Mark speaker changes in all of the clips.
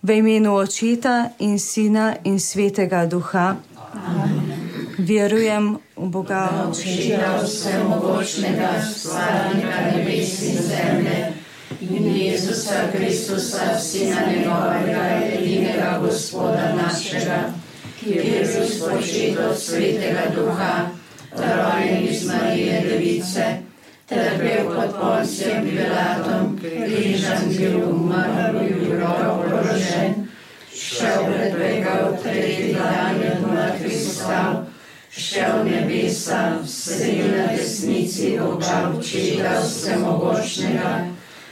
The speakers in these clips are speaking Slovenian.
Speaker 1: V imenu Očeta in Sina in Svetega Duha.
Speaker 2: Amen.
Speaker 1: Verujem v Boga
Speaker 2: Očeta vsemogočnega, stvarnika nebes in zemlje, in Jezusa Kristusa, Sina njegovega, edinega Gospoda našega, ki je bil spočit od Svetega Duha, rojen iz Marije Device, trpel pod Poncijem Pilatom, križan bil, umrl, bil položen, šel predvegal, tretji dan je od mrtvih vstal, šel v nebesa, sedel na desnici Boga Očeta vsemogočnega,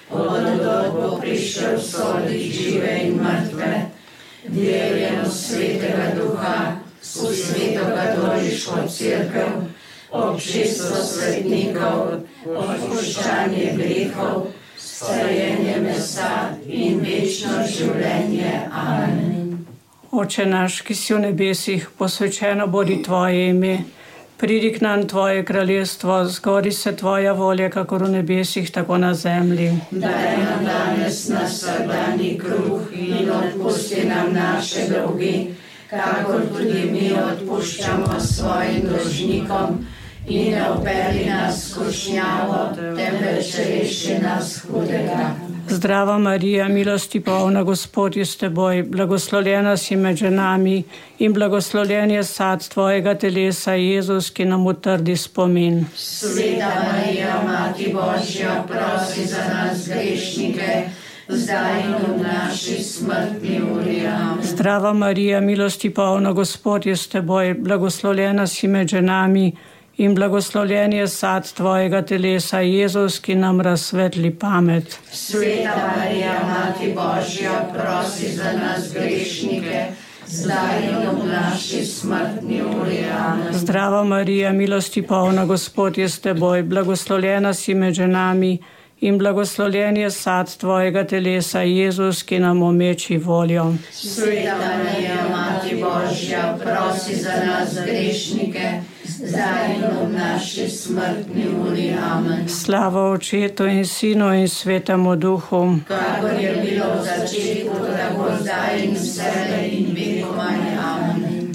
Speaker 2: od bo prišel soditi žive in mrtve. Verujem v Svetega Duha, v Sveto katoliško cerkev, občestvo svetnikov, odpuščanje grehov, stajenje mesa in večno življenje. Amen.
Speaker 3: Oče naš, ki si v nebesih, posvečeno bodi tvoje ime. Pridi k nam tvoje kraljestvo, zgodi se tvoja volja, kakor v nebesih, tako na zemlji.
Speaker 2: Daj nam danes naš vsakdanji kruh in odpusti nam naše dolgi, kakor tudi mi odpuščamo svojim dolžnikom, in ne vpelji nas v skušnjavo, temveč reši nas hudega.
Speaker 3: Zdrava Marija, milosti polna, Gospod je s teboj, blagoslovljena si med ženami in blagoslovljen je sad tvojega telesa, Jezus, ki nam utrdi spomin.
Speaker 2: Sveta Marija, Mati Božja, prosi za nas grešnike, zdaj in v naši smrtni uri. Amen.
Speaker 3: Zdrava Marija, milosti polna, Gospod je s teboj, blagoslovljena si med ženami in blagoslovljen je sad tvojega telesa, Jezus, ki nam razsvetli pamet.
Speaker 2: Sveta Marija, Mati Božja, prosi za nas grešnike, zdaj in v naši smrtni uri. Amen.
Speaker 3: Zdrava Marija, milosti polna, Gospod je s teboj, blagoslovljena si med ženami in blagoslovljen je sad tvojega telesa, Jezus, ki nam omeči voljo.
Speaker 2: Sveta Marija, Mati Božja, prosi za nas grešnike, zdaj in v naši smrtni uri. Amen.
Speaker 3: Slava Očetu in Sinu in Svetemu Duhu.
Speaker 2: Kakor je bilo v začetku, tako zdaj in vselej in vekomaj. Amen.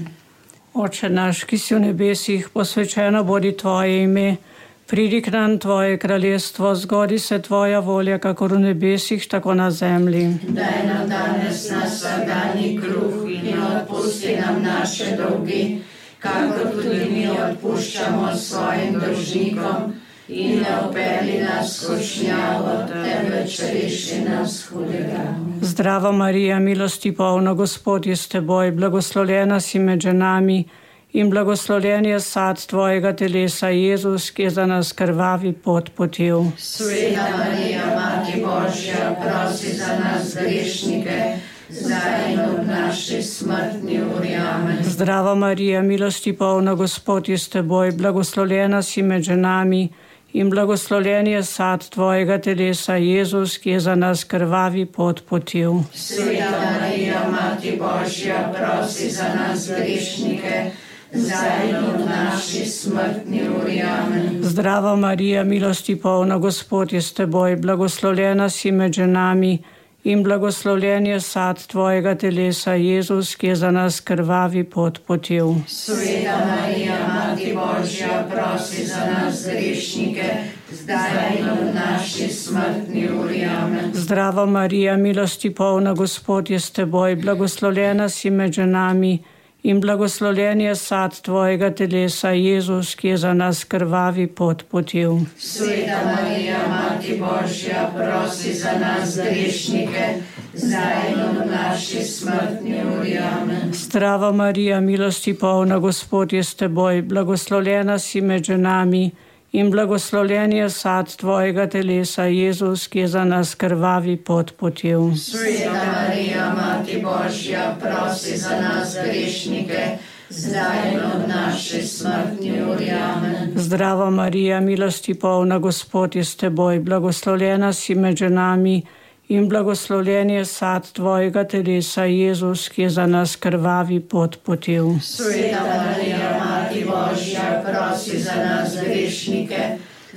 Speaker 3: Oče naš, ki si v nebesih, posvečeno bodi tvoje ime. Pridi k nam tvoje kraljestvo, zgodi se tvoja volja, kakor v nebesih, tako na zemlji.
Speaker 2: Daj nam danes naš vsakdanji kruh in odpusti nam naše dolgi, kakor tudi mi odpuščamo svojim dolžnikom, in ne vpelji nas v skušnjavo, temveč reši nas hudega.
Speaker 3: Zdrava Marija, milosti polna, Gospod je s teboj, blagoslovljena si med ženami in blagoslovljen je sad tvojega telesa, Jezus, ki je za nas krvavi pot potil.
Speaker 2: Sveta Marija, Mati Božja, prosi za nas grešnike, zdaj in v naši smrtni uri. Amen.
Speaker 3: Zdrava Marija, milosti polna, Gospod je s teboj, blagoslovljena si med ženami in blagoslovljen je sad tvojega telesa, Jezus, ki je za nas krvavi pot potil.
Speaker 2: Sveta Marija, Mati Božja, prosi za nas grešnike, zdaj in v naši smrtni uri. Amen.
Speaker 3: Zdrava Marija, milosti polna, Gospod je s teboj, blagoslovljena si med ženami in blagoslovljen je sad tvojega telesa, Jezus, ki je za nas krvavi pot potil.
Speaker 2: Sveta Marija, Mati Božja, prosi za nas grešnike, zdaj in v naši smrtni uri. Amen.
Speaker 3: Zdrava Marija, milosti polna, Gospod je s teboj, blagoslovljena si med ženami in blagoslovljen je sad tvojega telesa, Jezus, ki je za nas krvavi pot potil.
Speaker 2: Sveta Marija, Mati Božja, prosi za nas grešnike, zdaj in v naši smrtni uri. Amen.
Speaker 3: Zdrava Marija, milosti polna, Gospod je s teboj, blagoslovljena si med ženami in blagoslovljen je sad tvojega telesa, Jezus, ki je za nas krvavi pot potil.
Speaker 2: Sveta Marija, Mati Božja, prosi za nas grešnike, zdaj in v naši smrtni uri. Amen.
Speaker 3: Zdrava Marija, milosti polna, Gospod je s teboj, blagoslovljena si med ženami in blagoslovljen je sad tvojega telesa, Jezus, ki je za nas krvavi pot potil.
Speaker 2: Sveta Marija, Mati Božja, prosi za nas grešnike,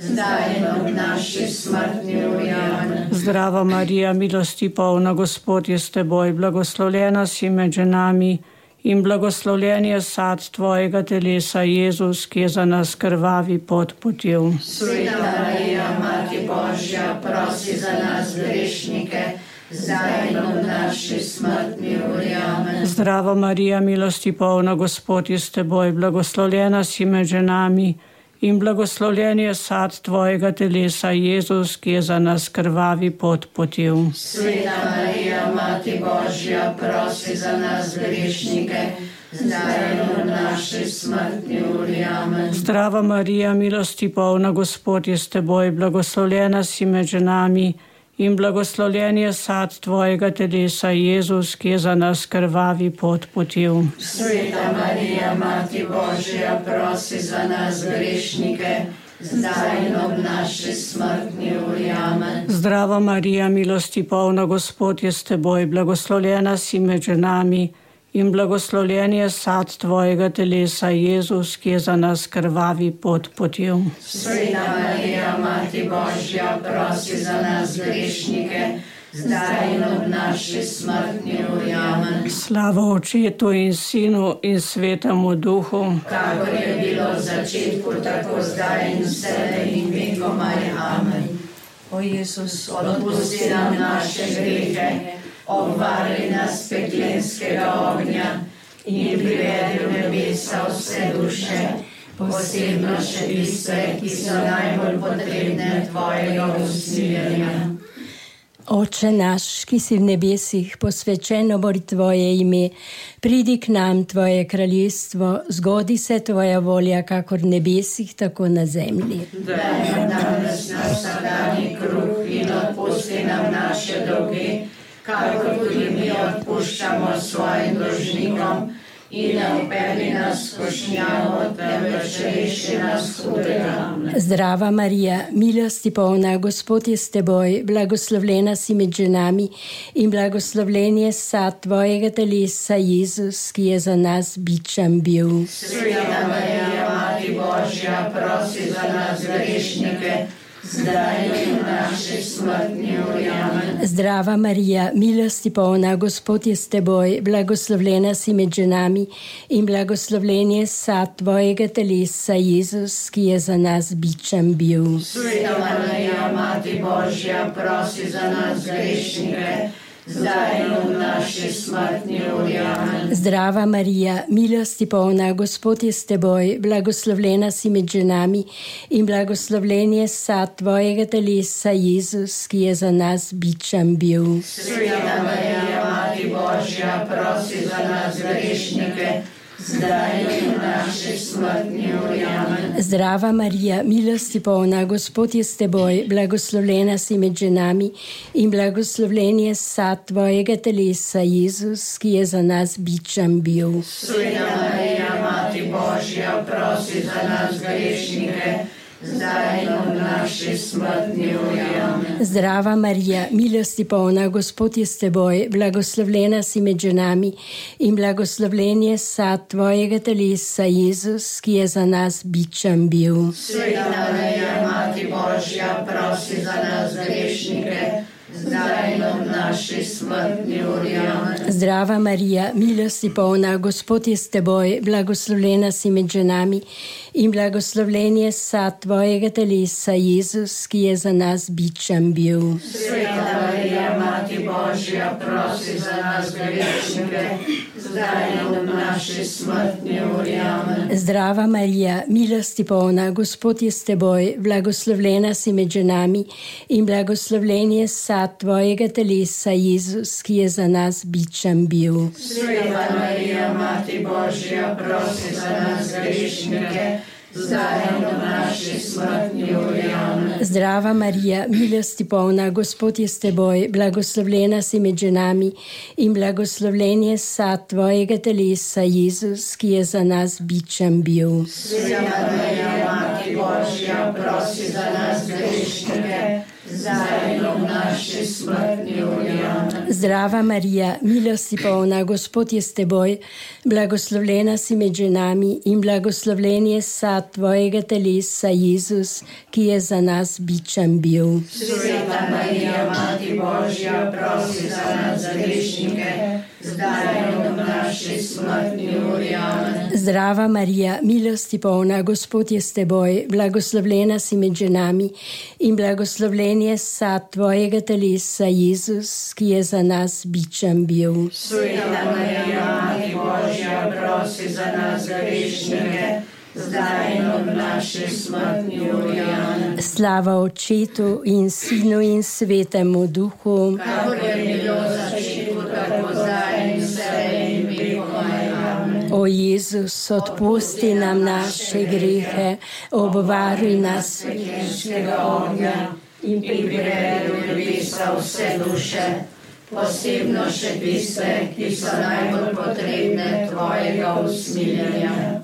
Speaker 2: zdaj in ob naši smrtni uri. Amen.
Speaker 3: Zdrava Marija, milosti polna, Gospod je s teboj, blagoslovljena si med ženami in blagoslovljen je sad tvojega telesa, Jezus, ki je za nas krvavi pot potil.
Speaker 2: Sveta Marija, Mati Božja, prosi za nas grešnike, zdaj in ob naši smrtni uri. Amen.
Speaker 3: Zdrava Marija, milosti polna, Gospod je s teboj, blagoslovljena si med ženami in blagoslovljen je sad tvojega telesa, Jezus, ki je za nas krvavi pot potil.
Speaker 2: Sveta Marija, Mati Božja, prosi za nas grešnike, zdaj in ob naši smrtni uri. Amen.
Speaker 3: Zdrava Marija, milosti polna, Gospod je s teboj, blagoslovljena si med ženami in blagoslovljen je sad tvojega telesa, Jezus, ki je za nas krvavi pot potil.
Speaker 2: Sveta Marija, Mati Božja, prosi za nas grešnike, zdaj in ob naši smrtni uri. Amen.
Speaker 3: Zdrava Marija, milosti polna, Gospod je s teboj, blagoslovljena si med ženami in blagoslovljen je sad tvojega telesa, Jezus, ki je za nas krvavi pot potil.
Speaker 2: Sveta Marija, Mati Božja, prosi za nas grešnike, zdaj in ob naši smrtni uri. Amen.
Speaker 3: Slava Očetu in Sinu in Svetemu Duhu,
Speaker 2: Kakor je bilo v začetku, tako zdaj in vselej in vekomaj. Amen.
Speaker 1: O Jezus,
Speaker 2: Odpusti nam naše grehe, obvari nas peklenskega ognja in privedi v nebesa vse duše, posebno še tiste, ki so najbolj potrebne tvojega usmiljenja.
Speaker 4: Oče naš, ki si v nebesih, posvečeno bo tvoje ime, pridi k nam tvoje kraljestvo, zgodi se tvoja volja, kakor v nebesih, tako na zemlji.
Speaker 2: Daj nam danes naš vsakdanji kruh in odpusti nam naše dolge, kakor tudi mi odpuščamo svojim dolžnikom, in ne vpelji nas v skušnjavo, temveč reši nas hudega.
Speaker 4: Zdrava Marija, milosti polna, Gospod je s teboj, blagoslovljena si med ženami in blagoslovljen je sad tvojega telesa, Jezus, ki je za nas bičan bil.
Speaker 2: Sveta Marija, Mati Božja, prosi za nas grešnike, zdaj in v naši smrtni uri. Amen.
Speaker 4: Zdrava Marija, milosti polna, Gospod je s teboj, blagoslovljena si med ženami in blagoslovljen je sad tvojega telesa, Jezus, ki je za nas bičan bil.
Speaker 2: Sveta Marija, Mati Božja, prosi za nas grešnike, zdaj in v naši smrtni uri. Amen.
Speaker 4: Zdrava Marija, milosti polna, Gospod je s teboj, blagoslovljena si med ženami in blagoslovljen je sad tvojega telesa, Jezus, ki je za nas bičan bil.
Speaker 2: Sveta Marija, Mati Božja, prosi za nas grešnike, zdaj in v naši smrtni uri. Amen.
Speaker 4: Zdrava Marija, milosti polna, Gospod je s teboj, blagoslovljena si med ženami in blagoslovljen je sad tvojega telesa, Jezus, ki je za nas bičan bil.
Speaker 2: Sveta Marija, Mati Božja, prosi za nas grešnike, zdaj in v naši smrtni uri. Amen.
Speaker 4: Zdrava Marija, milosti polna, Gospod je s teboj, blagoslovljena si med ženami in blagoslovljen je sad tvojega telesa, Jezus, ki je za nas bičan bil.
Speaker 2: Sveta Marija, Mati Božja, prosi za nas grešnike, zdaj in v naši smrtni uri. Amen.
Speaker 4: Zdrava Marija, milosti polna, Gospod je s teboj, blagoslovljena si med ženami in blagoslovljen je sad tvojega telesa, Jezus, ki je za nas bičan bil.
Speaker 2: Sveta Marija, Mati Božja, prosi za nas grešnike, zdaj in v naši smrtni uri. Amen.
Speaker 4: Zdrava Marija, milosti polna, Gospod je s teboj, blagoslovljena si med ženami in blagoslovljen je sad tvojega telesa, Jezus, ki je za nas bičan bil.
Speaker 2: Sveta Marija, Mati Božja, prosi za nas grešnike, zdaj in v naši smrtni uri. Amen.
Speaker 4: Zdrava Marija, milosti polna, Gospod je s teboj, blagoslovljena si med ženami in blagoslovljen je sad tvojega telesa, Jezus, ki je za nas bičan bil.
Speaker 2: Sveta Marija, Mati Božja, prosi za nas grešnike, zdaj in v naši smrtni uri. Amen.
Speaker 4: Zdrava Marija, milosti polna, Gospod je s teboj, blagoslovljena si med ženami in blagoslovljen je sad tvojega telesa, Jezus, ki je za nas bičan bil.
Speaker 2: Sveta Marija, Mati Božja, prosi za nas grešnike, zdaj in v naši smrtni uri. Amen.
Speaker 4: Zdrava Marija, milosti polna, Gospod je s teboj, blagoslovljena si med ženami in blagoslovljen je sad tvojega telesa, Jezus, ki je za nas bičan bil.
Speaker 2: Sveta Marija, Mati Božja, prosi za nas grešnike, zdaj in v naši smrtni uri. Amen.
Speaker 4: Slava Očetu in Sinu in Svetemu Duhu,
Speaker 2: Kakor je bilo v začetku, tako zdaj in vselej in vekomaj. Amen.
Speaker 4: O Jezus, odpusti nam naše grehe, obvaruj nas
Speaker 2: Svetljenskega ognja in privedi v nebesa vse duše, posebno še tiste, ki so najbolj potrebne tvojega usmiljenja.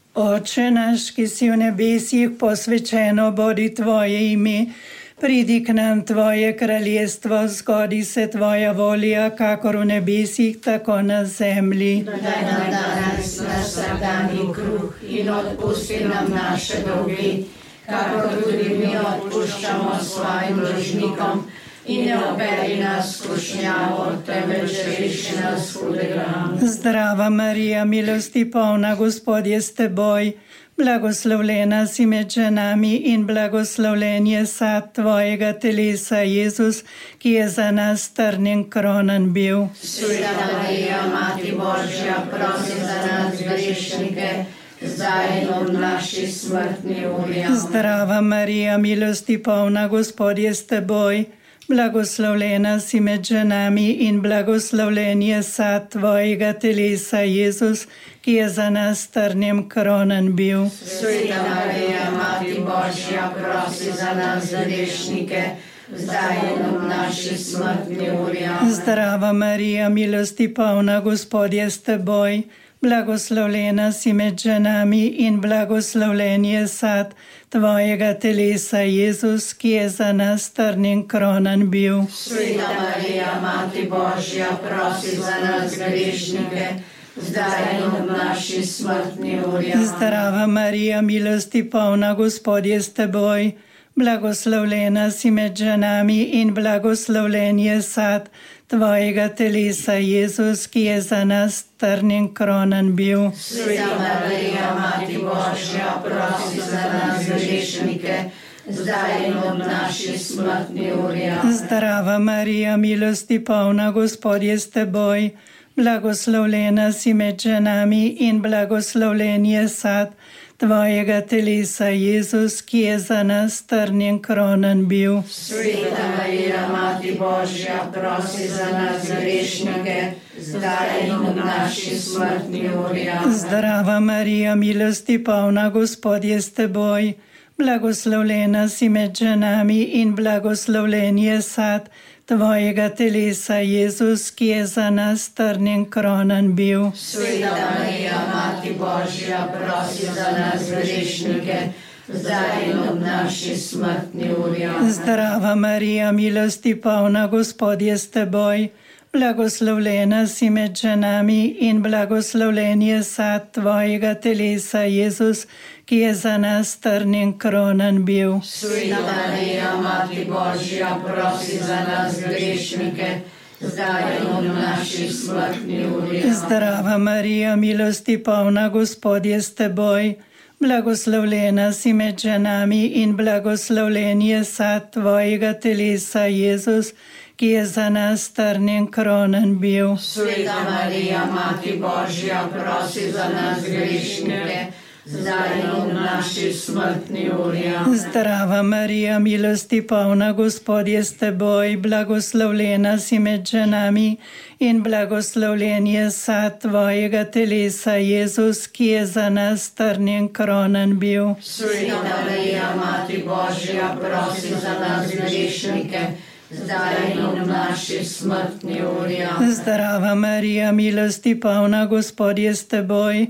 Speaker 5: Oče naš, ki si v nebesih, posvečeno bodi tvoje ime, pridi k nam tvoje kraljestvo, zgodi se tvoja volja, kakor v nebesih, tako na zemlji.
Speaker 2: Daj nam danes naš vsakdanji kruh in odpusti nam naše dolge, kakor tudi mi odpuščamo svojim dolžnikom. In ne oberi nas v skušnjavo, temveč reši nas hudega.
Speaker 5: Zdrava Marija, milosti polna, Gospod je s teboj, blagoslovljena si med ženami in blagoslovljen je sad tvojega telesa, Jezus, ki je za nas trnjen kronan bil.
Speaker 2: Sveta Marija, Mati Božja, prosi za nas grešnike, zdaj in v naši smrtni uri.
Speaker 5: Zdrava Marija, milosti polna, Gospod je s teboj, blagoslovljena si med ženami in blagoslovljen je sad tvojega telesa, Jezus, ki je za nas trnjem kronan bil.
Speaker 2: Sveta Marija, Mati Božja, prosi za nas grešnike, zdaj in v naši smrtni uri.
Speaker 5: Zdrava Marija, milosti polna, Gospod je s teboj, blagoslovljena si med ženami in blagoslovljen je sad tvojega telesa, Jezus, ki je za nas trnjen kronan bil.
Speaker 2: Sveta Marija, Mati Božja, prosi za nas grešnike, zdaj in v naši smrtni uri.
Speaker 5: Zdrava Marija, milosti polna, Gospod je s teboj, blagoslovljena si med ženami in blagoslovljen je sad tvojega telesa, Jezus, ki je za nas trnjen kronan bil.
Speaker 2: Sveta Marija, Mati Božja, prosi za nas grešnike, zdaj in v naši smrtni uri.
Speaker 5: Zdrava Marija, milosti polna, Gospod je s teboj, blagoslovljena si med ženami in blagoslovljen je sad tvojega telesa, Jezus, ki je za nas trnjen kronan bil.
Speaker 2: Sveta Marija, Mati Božja, prosi za nas grešnike, zdaj in v naši smrtni uri.
Speaker 5: Zdrava Marija, milosti polna, Gospod je s teboj, blagoslovljena si med ženami in blagoslovljen je sad tvojega telesa, Jezus, ki je za nas trnjen kronan bil.
Speaker 2: Sveta Marija, Mati Božja, prosi za nas grešnike, zdaj in v naši smrtni uri.
Speaker 5: Zdrava Marija, milosti polna, Gospod je s teboj, blagoslovljena si med ženami in blagoslovljen je sad tvojega telesa, Jezus, ki je za nas trnjen kronan bil.
Speaker 2: Sveta Marija, Mati Božja, prosi za nas grešnike, zdaj in v naši smrtni uri.
Speaker 5: Zdrava Marija, milosti polna, Gospod je s teboj, blagoslovljena si med ženami in blagoslovljen je sad tvojega telesa, Jezus, ki je za nas trnjen kronan bil.
Speaker 2: Sveta Marija, Mati Božja, prosi za nas grešnike, zdaj in v naši smrtni uri.
Speaker 5: Zdrava Marija, milosti polna, Gospod je s teboj, blagoslovljena si med ženami in blagoslovljen je sad tvojega telesa, Jezus, ki je za nas trnjen kronan bil.
Speaker 2: Sveta Marija, Mati Božja, prosi za nas grešnike, zdaj in v naši smrtni uri.
Speaker 5: Zdrava Marija, milosti polna, Gospod je s teboj,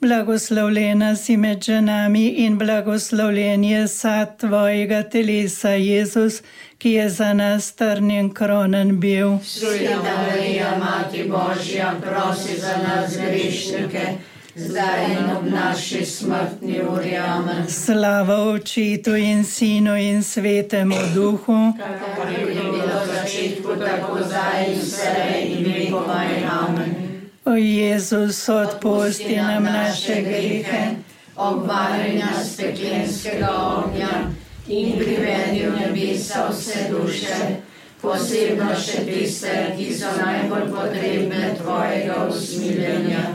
Speaker 5: Blagoslovljena si med ženami in blagoslovljen je sad tvojega telesa, Jezus, ki je za nas trnjen kronen bil.
Speaker 2: Sveta Marija, Mati Božja, prosi za nas grešnike, zdaj in ob naši smrtni uri. Amen.
Speaker 5: Slava Očetu in Sinu in Svetemu Duhu,
Speaker 2: Kakor je bilo v začetku, tako zdaj in vselej in vekomaj. Amen.
Speaker 5: o Jezus, odpusti nam naše grehe,
Speaker 2: obvari nas peklenskega ognja in privedi v nebesa vse duše, posebno še tiste, ki so najbolj potrebne tvojega usmiljenja.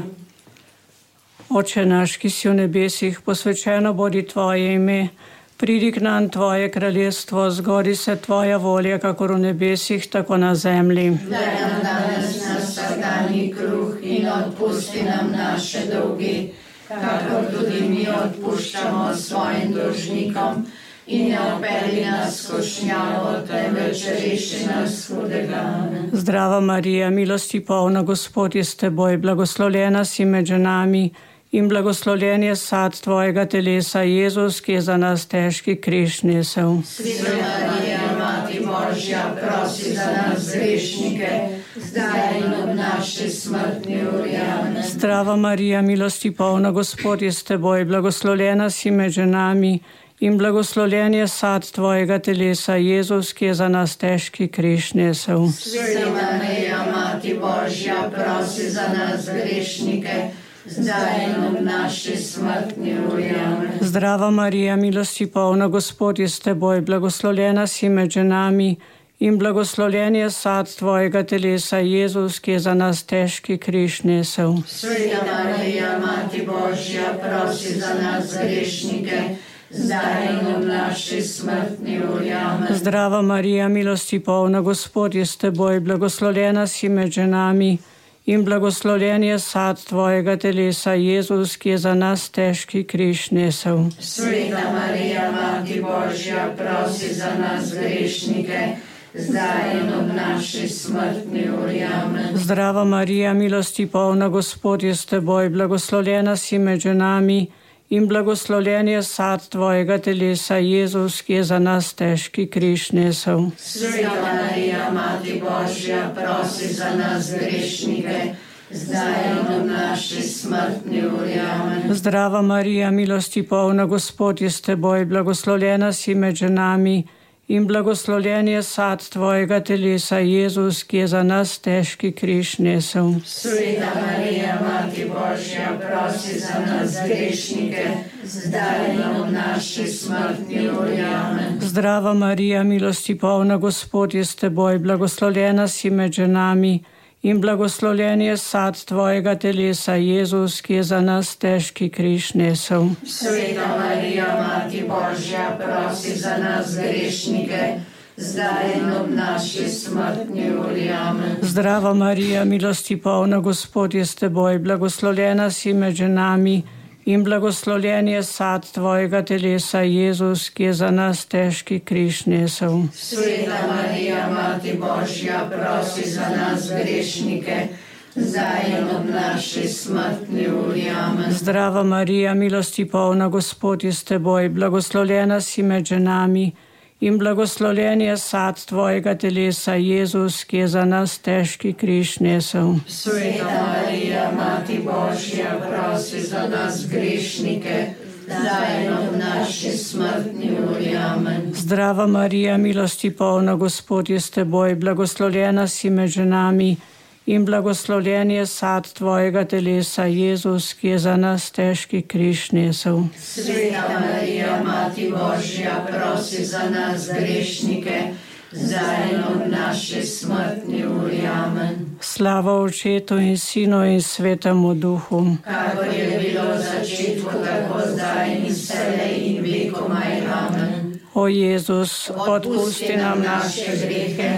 Speaker 3: Oče naš, ki si v nebesih, posvečeno bodi tvoje ime, pridi k nam tvoje kraljestvo, zgodi se tvoja volja, kakor v nebesih, tako na zemlji.
Speaker 2: Daj nam danes naš vsakdanji kruh in odpusti nam naše dolgi, kakor tudi mi odpuščamo svojim dolžnikom, in ne opelji nas v skušnjavo, temveč reši nas hudega. Amen.
Speaker 3: Zdrava Marija, milosti polna, Gospod je s teboj, blagoslovljena si med ženami in blagoslovljen je sad tvojega telesa, Jezus, ki je za nas težki križ nesel.
Speaker 2: Sveta Marija, Mati Božja, prosi za nas grešnike, zdaj in ob naši smrtni uri. Amen.
Speaker 3: Zdrava Marija, milosti polna, Gospod je s teboj, blagoslovljena si med ženami in blagoslovljen je sad tvojega telesa, Jezus, ki je za nas težki križ nesel.
Speaker 2: Sveta Marija, Mati Božja, prosi za nas grešnike, zdaj in ob naši smrtni uri. Amen.
Speaker 3: Zdrava Marija, milosti polna, Gospod je s teboj, blagoslovljena si med ženami in blagoslovljen je sad tvojega telesa, Jezus, ki je za nas težki križ nesel.
Speaker 2: Sveta Marija, Mati Božja, prosi za nas grešnike, zdaj in ob naši smrtni uri. Amen.
Speaker 3: Zdrava Marija, milosti polna, Gospod je s teboj, blagoslovljena si med ženami in blagoslovljen je sad tvojega telesa, Jezus, ki je za nas težki križ nesel.
Speaker 2: Sveta Marija, Mati Božja, prosi za nas grešnike, zdaj in ob naši smrtni uri. Amen.
Speaker 3: Zdrava Marija, milosti polna, Gospod je s teboj, blagoslovljena si med ženami in blagoslovljen je sad tvojega telesa, Jezus, ki je za nas težki križ nesel.
Speaker 2: Sveta Marija, Mati Božja, prosi za nas grešnike, zdaj in ob naši smrtni uri. Amen.
Speaker 3: Zdrava Marija, milosti polna, Gospod je s teboj, blagoslovljena si med ženami in blagoslovljen je sad tvojega telesa, Jezus, ki je za nas težki križ nesel.
Speaker 2: Sveta Marija, Mati Božja, prosi za nas grešnike, zdaj in ob naši smrtni uri. Amen.
Speaker 3: Zdrava Marija, milosti polna, Gospod je s teboj, blagoslovljena si med ženami in blagoslovljen je sad tvojega telesa, Jezus, ki je za nas težki križ nesel.
Speaker 2: Sveta Marija, Mati Božja, prosi za nas grešnike, zdaj in ob naši smrtni uri. Amen.
Speaker 3: Zdrava Marija, milosti polna, Gospod je s teboj, blagoslovljena si med ženami in blagoslovljen je sad tvojega telesa, Jezus, ki je za nas težki križ nesel.
Speaker 2: Sveta Marija, Mati Božja, prosi za nas grešnike, zdaj in ob naši smrtni uri. Amen.
Speaker 3: Zdrava Marija, milosti polna, Gospod je s teboj, blagoslovljena si med ženami in blagoslovljen je sad tvojega telesa, Jezus, ki je za nas težki križ nesel.
Speaker 2: Sveta Marija, Mati Božja, prosi za nas grešnike, zdaj in ob naši smrtni uri. Amen.
Speaker 3: Zdrava Marija, milosti polna, Gospod je s teboj, blagoslovljena si med ženami in blagoslovljen je sad tvojega telesa, Jezus, ki je za nas težki križ nesel.
Speaker 2: Sveta Marija, Mati Božja, prosi za nas grešnike, zdaj in ob naši smrtni uri. Amen.
Speaker 3: Slava Očetu in Sinu in Svetemu Duhu.
Speaker 2: Kakor je bilo v začetku, tako zdaj in vselej in vekomaj. Amen.
Speaker 3: O Jezus, odpusti nam
Speaker 2: naše grehe,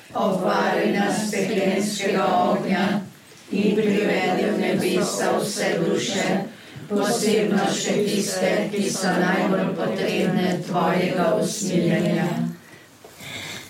Speaker 2: obvari nas peklenskega ognja in privedi v nebesa vse duše, posebno še tiste, ki so najbolj potrebne tvojega usmiljenja.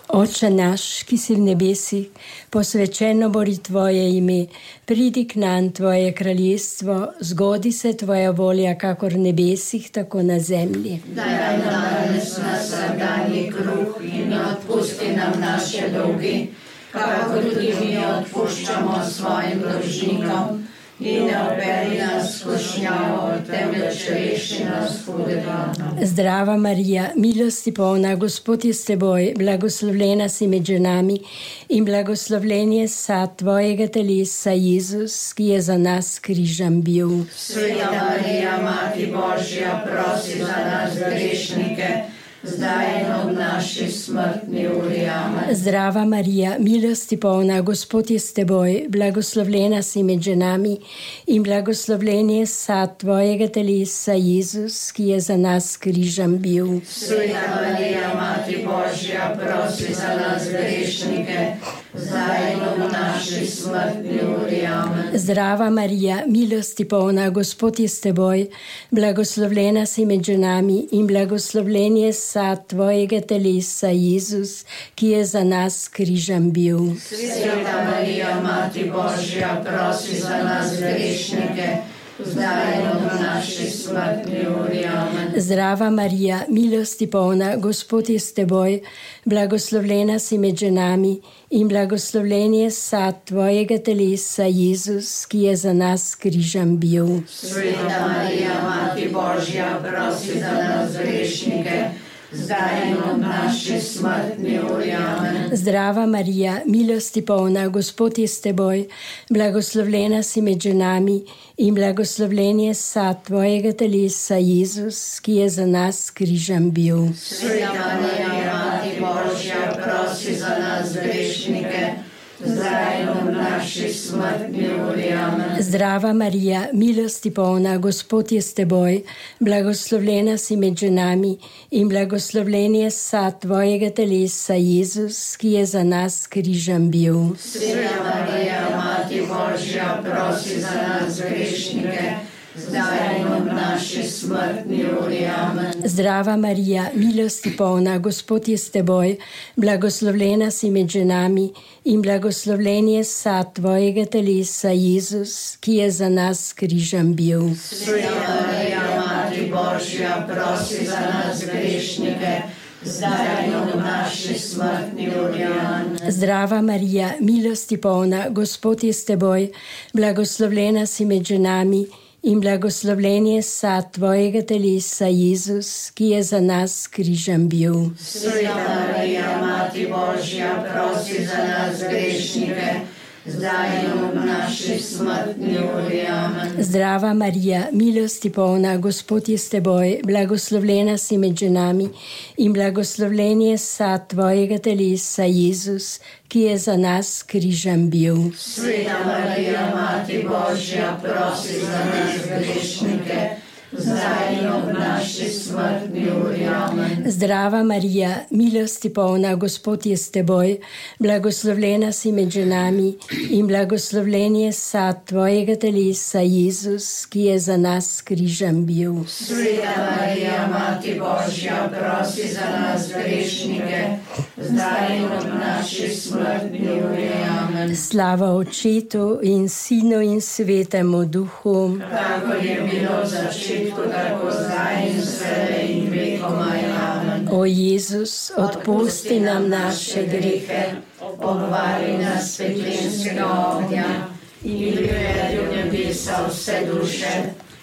Speaker 4: Oče naš, ki si v nebesih, posvečeno bodi tvoje ime, pridi k nam tvoje kraljestvo, zgodi se tvoja volja, kakor v nebesih, tako na zemlji.
Speaker 2: Daj nam danes naš vsakdanji kruh in odpusti nam naše dolge, kakor tudi mi odpuščamo svojim dolžnikom. In ne oberi nas v skušnjavo, temveč reši nas hudega.
Speaker 4: Zdrava Marija, milosti polna, Gospod je s teboj, blagoslovljena si med ženami in blagoslovljen je sad tvojega telesa, Jezus, ki je za nas križem bil.
Speaker 2: Sveta Marija, Mati Božja, prosi za nas grešnike, zdaj in ob naši smrtni uri. Amen.
Speaker 4: Zdrava Marija, milosti polna, Gospod je s teboj, blagoslovljena si med ženami in blagoslovljen je sad tvojega telesa, Jezus, ki je za nas križem bil.
Speaker 2: Sveta Marija, Mati Božja, prosi za nas grešnike, zdaj in ob naši smrtni uri. Amen.
Speaker 4: Zdrava Marija, milosti polna, Gospod je s teboj, blagoslovljena si med ženami in blagoslovljen je sad tvojega telesa, Jezus, ki je za nas križem bil.
Speaker 2: Sveta Marija, Mati Božja, prosi za nas grešnike, zdaj in ob naši smrtni uri. Amen.
Speaker 4: Zdrava Marija, milosti polna, Gospod je s teboj, blagoslovljena si med ženami in blagoslovljen je sad tvojega telesa, Jezus, ki je za nas križem bil.
Speaker 2: Sveta Marija, Mati Božja, prosi za nas grešnike, zdaj in ob naši smrtni uri. Amen.
Speaker 4: Zdrava Marija, milosti polna, Gospod je s teboj, blagoslovljena si med ženami in blagoslovljen je sad tvojega telesa, Jezus, ki je za nas križem bil.
Speaker 2: Sveta Marija, Mati Božja, prosi za nas grešnike, zdaj in ob naši smrtni uri. Amen.
Speaker 4: Zdrava Marija, milosti polna, Gospod je s teboj, blagoslovljena si med ženami in blagoslovljen je sad tvojega telesa, Jezus, ki je za nas križem bil.
Speaker 2: Sveta Marija, Mati Božja, prosi za nas grešnike, zdaj in ob naši smrtni uri. Amen.
Speaker 4: Zdrava Marija, milosti polna, Gospod je s teboj, blagoslovljena si med ženami in blagoslovljen je sad tvojega telesa, Jezus, ki je za nas križem bil.
Speaker 2: Sveta Marija, Mati Božja, prosi za nas grešnike, zdaj in ob naši smrtni uri. Amen.
Speaker 4: Zdrava Marija, milosti polna, Gospod je s teboj, blagoslovljena si med ženami in blagoslovljen je sad tvojega telesa, Jezus, ki je za nas križem bil.
Speaker 2: Sveta Marija, Mati Božja, prosi za nas grešnike, zdaj in ob naši smrtni uri. Amen.
Speaker 4: Zdrava Marija, milosti polna, Gospod je s teboj, blagoslovljena si med ženami in blagoslovljen je sad tvojega telesa, Jezus, ki je za nas križem bil.
Speaker 2: Sveta Marija, Mati Božja, prosi za nas grešnike, zdaj in ob naši smrtni uri. Amen.
Speaker 4: Zdrava Marija, milosti polna, Gospod je s teboj, blagoslovljena si med ženami in blagoslovljen je sad tvojega telesa, Jezus, ki je za nas križem bil.
Speaker 2: Sveta Marija, Mati Božja, prosi za nas grešnike, zdaj in ob naši smrtni uri. Amen.
Speaker 4: Slava Očetu in Sinu in Svetemu Duhu,
Speaker 2: Kakor je bilo v začetku, tako zdaj in vselej in vekomaj. Amen.
Speaker 4: o Jezus, odpusti nam naše grehe,
Speaker 2: obvari nas peklenskega ognja in privedi v nebesa vse duše,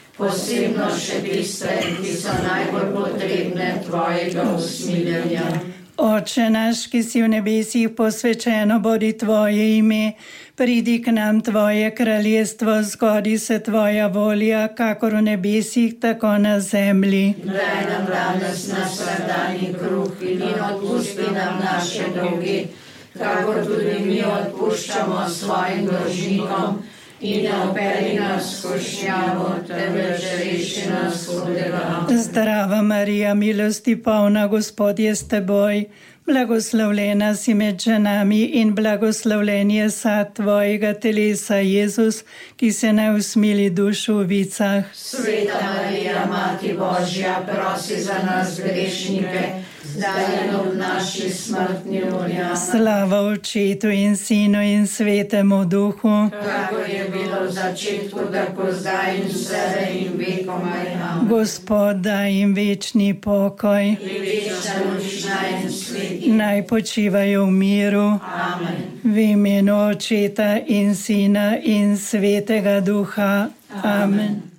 Speaker 2: posebno še tiste, ki so najbolj potrebne tvojega usmiljenja.
Speaker 5: Oče naš, ki si v nebesih, posvečeno bodi tvoje ime, pridi k nam tvoje kraljestvo, zgodi se tvoja volja, kakor v nebesih, tako na zemlji.
Speaker 2: Daj nam danes naš vsakdanji kruh in odpusti nam naše dolge, kakor tudi mi odpuščamo svojim dolžnikom. In ne oberi nas v skušnjavo, temveč reši nas hudega.
Speaker 5: Zdrava Marija, milosti polna, Gospod je s teboj, blagoslovljena si med ženami in blagoslovljen je sad tvojega telesa, Jezus, ki se ne usmili dušu v vicah.
Speaker 2: Sveta Marija, Mati Božja, prosi za nas grešnike, zdaj in ob naši smrtni uri.
Speaker 5: Slava Očetu in Sinu in Svetemu Duhu,
Speaker 2: Kakor je bilo v začetku, tako zdaj in vselej in vekomaj. Amen.
Speaker 5: Gospod daj jim večni pokoj,
Speaker 2: Večna nočna in sveti.
Speaker 5: naj počivajo v miru.
Speaker 2: Amen.
Speaker 5: V imenu Očeta in Sina in Svetega Duha. Amen.